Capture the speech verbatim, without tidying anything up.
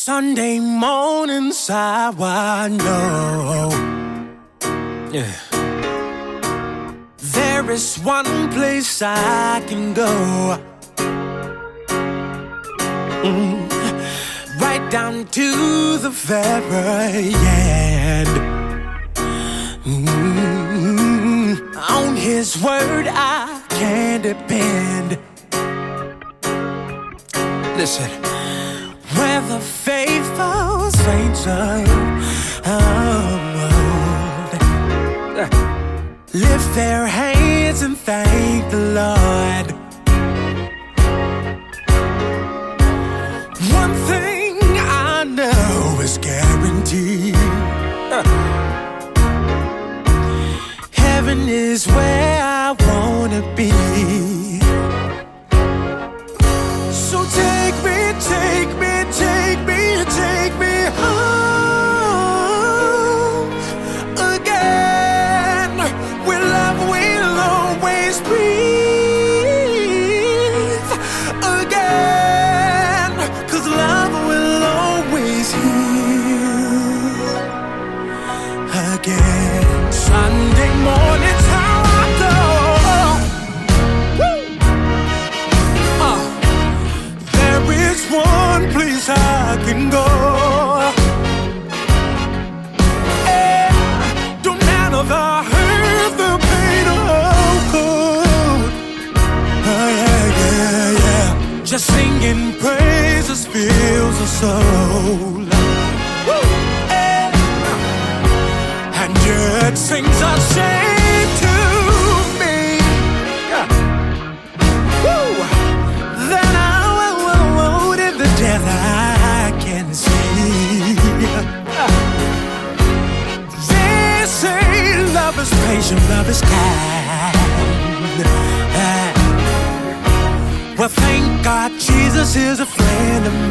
Sunday mornings, how I know. Yeah. There is one place I can go. Mm. Right down to the very end. Mm. On His word I can depend. Listen. Where the faithful saints of old lift their hands and thank the Lord. One thing I know is guaranteed. Heaven is where I wanna be. So take me, take me, take me, take me home again, where love will always breathe again, 'cause love will always heal again. Sunday morning's how I go. Uh, there is one place I can go. Yeah, don't matter the hurt, the pain, or cold. Oh yeah, yeah, yeah. Just singing praises fills the soul. Woo. Yeah. And yet sings a shame to me. Yeah. Woo. Then I will in the death I can see. They say love is patient, love is kind. Well, thank God Jesus is a friend of